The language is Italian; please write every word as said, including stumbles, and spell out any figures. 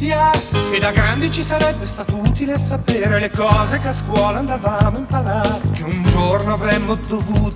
studiare, che da grandi ci sarebbe stato utile sapere le cose che a scuola andavamo a imparare, che un giorno avremmo dovuto